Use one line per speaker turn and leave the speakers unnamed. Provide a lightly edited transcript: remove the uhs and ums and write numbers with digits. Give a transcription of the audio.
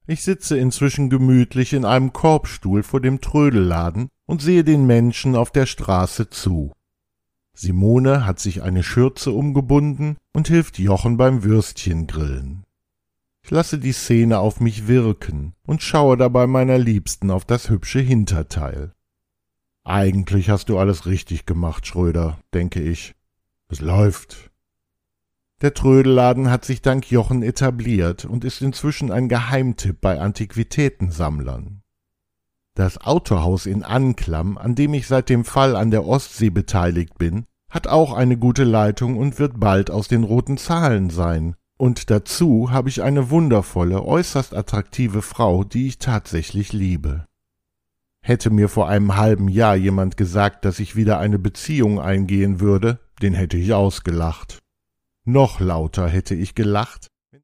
Ich sitze inzwischen gemütlich in einem Korbstuhl vor dem Trödelladen und sehe den Menschen auf der Straße zu. Simone hat sich eine Schürze umgebunden und hilft Jochen beim Würstchengrillen. Ich lasse die Szene auf mich wirken und schaue dabei meiner Liebsten auf das hübsche Hinterteil. Eigentlich hast du alles richtig gemacht, Schröder, denke ich. Es läuft. Der Trödelladen hat sich dank Jochen etabliert und ist inzwischen ein Geheimtipp bei Antiquitätensammlern. Das Autohaus in Anklam, an dem ich seit dem Fall an der Ostsee beteiligt bin, hat auch eine gute Leitung und wird bald aus den roten Zahlen sein. Und dazu habe ich eine wundervolle, äußerst attraktive Frau, die ich tatsächlich liebe. Hätte mir vor einem halben Jahr jemand gesagt, dass ich wieder eine Beziehung eingehen würde, den hätte ich ausgelacht. Noch lauter hätte ich gelacht,